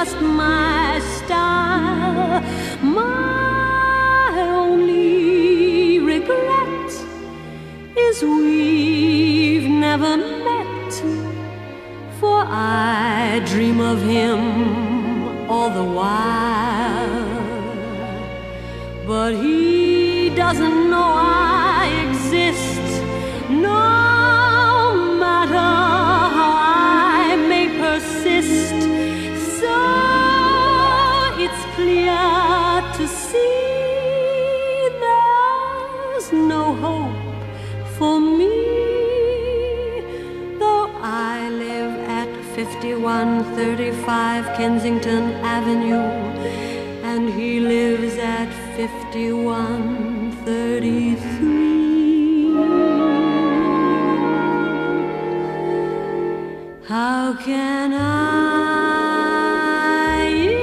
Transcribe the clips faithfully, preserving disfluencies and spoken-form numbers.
just my style. My only regret is we've never met, for I dream of him all the while. But he doesn't know I exist, no matter how I may persist. So it's clear to see there's no hope for me, though I live at fifty-one thirty-five Kensington Avenue, and he lives at fifty-one thirty-three. How can I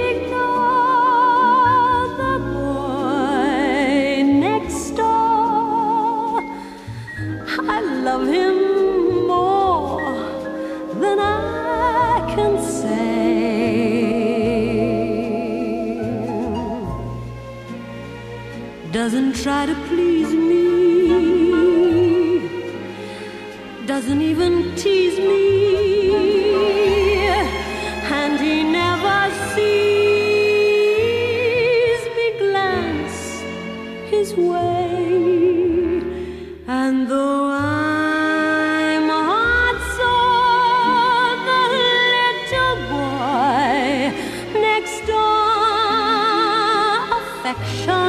ignore the boy next door? I love him more than I can say. Doesn't try to please me, doesn't even tease me, and he never sees me glance his way. And though I'm heart-sore, the little boy next door, affection